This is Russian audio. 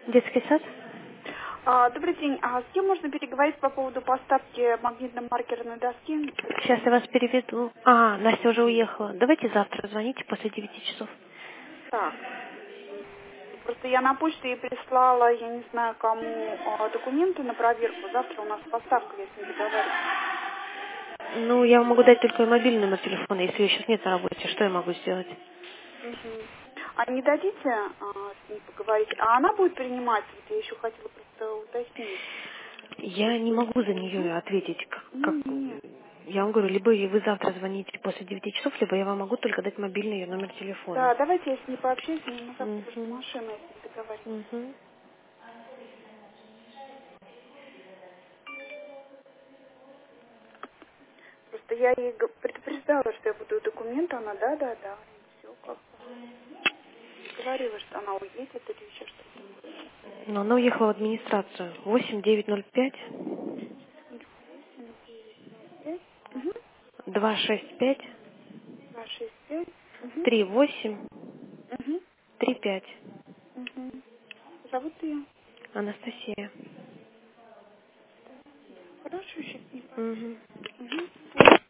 Детский сад? Добрый день. А с кем можно переговорить по поводу поставки магнитно-маркерной доски? Сейчас я вас переведу. Настя уже уехала. Давайте завтра звоните после 9 часов. Так. Просто я на почту ей прислала, я не знаю кому, документы на проверку. Завтра у нас поставка, я с ней договариваюсь. Ну, я вам могу дать только мобильный номер телефона, если ее сейчас нет на работе. Что я могу сделать? Мгм. А не дадите с ней поговорить? А она будет принимать? Вот я еще хотела просто уточнить. Я не могу за нее ответить. Нет. Я вам говорю, либо вы завтра звоните после 9 часов, либо я вам могу только дать мобильный ее номер телефона. Да, давайте я с ней пообщаюсь, мне на завтра просто Угу. машина, я с ней договариваюсь. Угу. Просто я ей предупреждала, что я буду документы, она да, и все как бы. Говорила, что она уедет или еще что-то. Но она уехала в администрацию. 8905 5, угу, 265 2, 6, 5, угу, 38 угу, 35. угу. Зовут ее? Анастасия. Хорошо, сейчас не пообщаюсь. Угу. Угу.